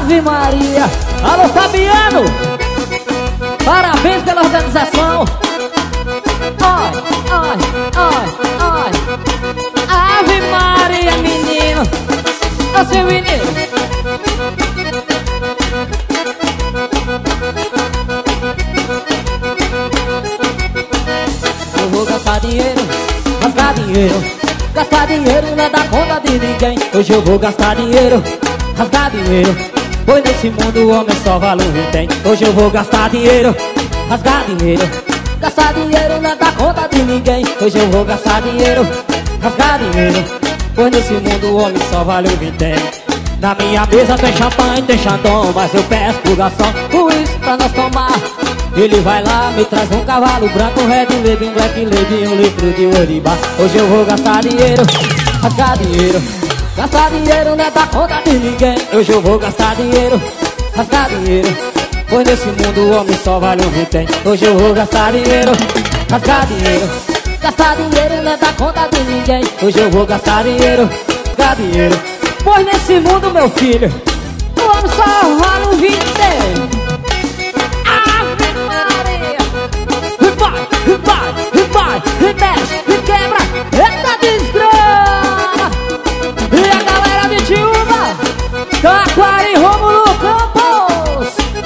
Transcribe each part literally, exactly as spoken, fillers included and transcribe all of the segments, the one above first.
Ave Maria. Alô, Fabiano, parabéns pela organização. Ai, ai, ai, ai. Ave Maria, menino. Ô, seu menino. Eu vou gastar dinheiro, gastar dinheiro. Gastar dinheiro não é dar conta de ninguém. Hoje eu vou gastar dinheiro, gastar dinheiro. Pois nesse mundo o homem só valor tem. Hoje eu vou gastar dinheiro, gastar dinheiro. Gastar dinheiro não é dar conta de ninguém. Hoje eu vou gastar dinheiro, gastar dinheiro. Pois nesse mundo o homem só vale o vintém. Na minha mesa tem champanhe, tem chandon, mas eu peço pro garçom por isso pra nós tomar. Ele vai lá, me traz um cavalo branco, um red label, um black label e um litro de oribá. Hoje eu vou gastar dinheiro, gastar dinheiro. Gastar dinheiro não é dar conta de ninguém. Hoje eu vou gastar dinheiro, gastar dinheiro. Pois nesse mundo o homem só vale um vintém. Hoje eu vou gastar dinheiro, gastar dinheiro. Gastar dinheiro não é dar conta de ninguém. Hoje eu vou gastar dinheiro, gastar dinheiro. Pois nesse mundo, meu filho, o homem só vale um vintém. Ave Maria. Vai, vai, vai, mexe, quebra, eita desgrama. E a galera de Tiúba, Taquari, Rômulo Campos.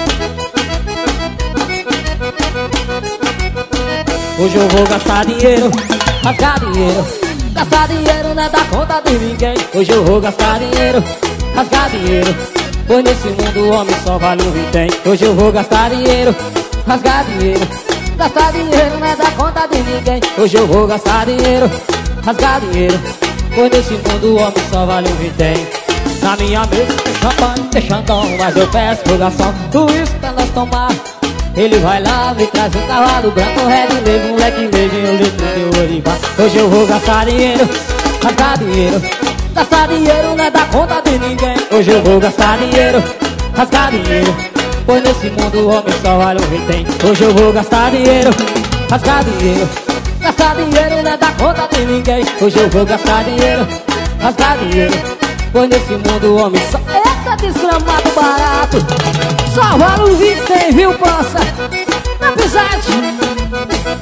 Hoje eu vou gastar dinheiro, gastar dinheiro. Gastar dinheiro não é dar conta de ninguém. Hoje eu vou gastar dinheiro, gastar dinheiro. Pois nesse mundo o homem só vale um vintém. Hoje eu vou gastar dinheiro, gastar dinheiro. Gastar dinheiro não é dar conta de ninguém. Hoje eu vou gastar dinheiro, gastar dinheiro. Pois nesse mundo o homem só vale um vintém. Na minha mesa tem champanhe, tem chandon, mas eu peço pro garçom tudo isso pra nós tomar. Ele vai lá, me traz um cavalo branco, um red label, um black label e um litro de oribá. Hoje eu vou gastar dinheiro, gastar dinheiro. Gastar dinheiro não é dar conta de ninguém. Hoje eu vou gastar dinheiro, gastar dinheiro. Pois nesse mundo o homem só vale um vintém. Hoje eu vou gastar dinheiro, gastar dinheiro. Gastar dinheiro não é dar conta de ninguém. Hoje eu vou gastar dinheiro, gastar dinheiro. Pois nesse mundo o homem só... Eita desgramado barato. Só vale um vintém, viu, pança? Na pisade.